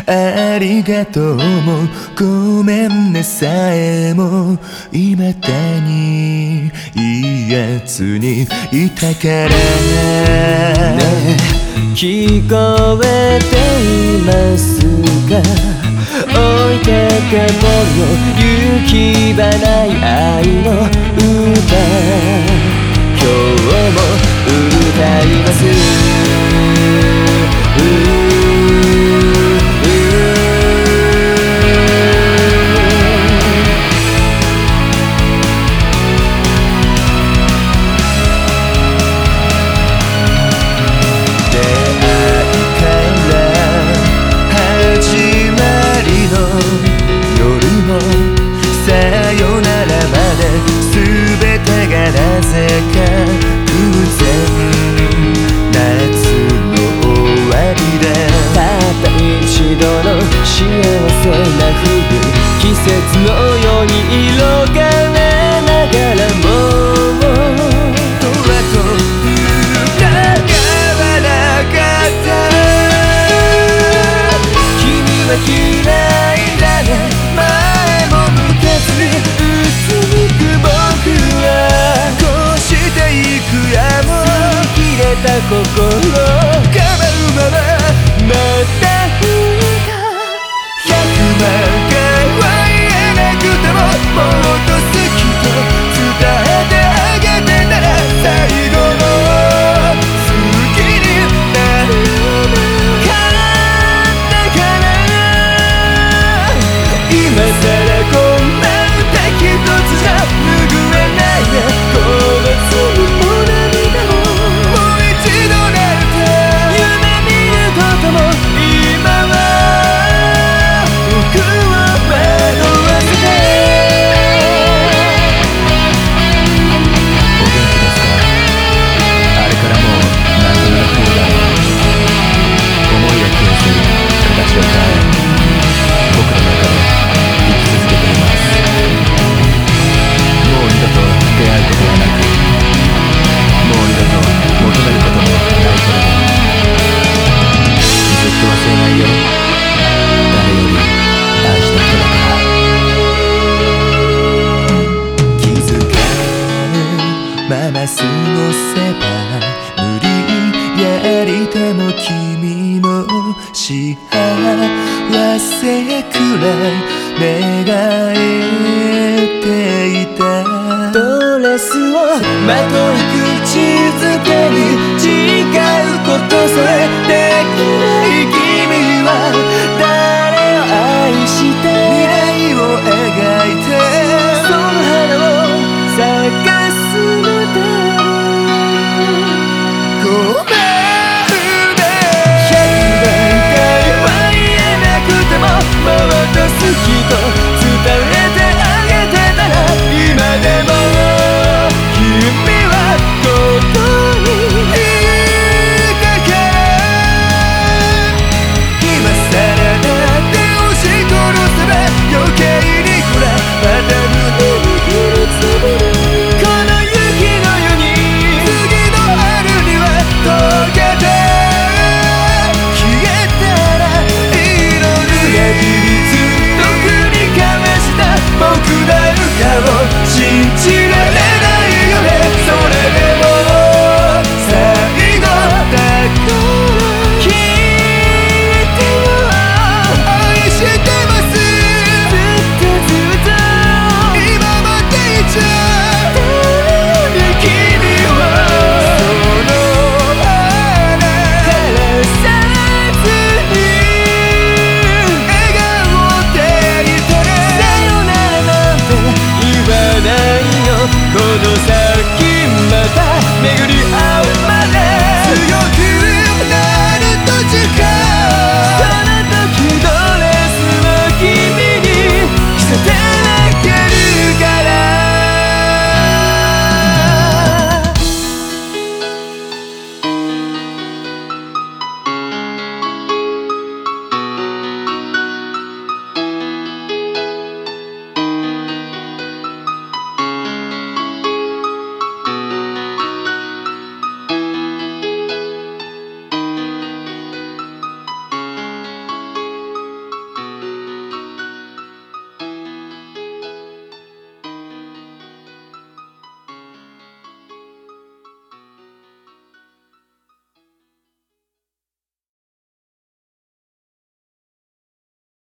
ありがとうもごめんねさえも未だにいいやつにいたからね。 聞こえていますか、置いてけぼりの行き場ない愛の歌、今日も歌います。幸せな冬、季節のように色がれながらもとはと疑わなかった。 君は嫌いだね、前も向かずにうつむく僕はこうしていくやも切れた心構うまままた 100万回は言えなくてももっと好きと伝えてあげてたら最後の好きになるかったから今さらこんな歌一つじゃ拭えないね。この罪も涙ももう一度なんて夢見ることも今はまま過ごせば無理やりでも君の幸せくらい願えていた。 ドレスをまとい口づけに違うことさえできない君は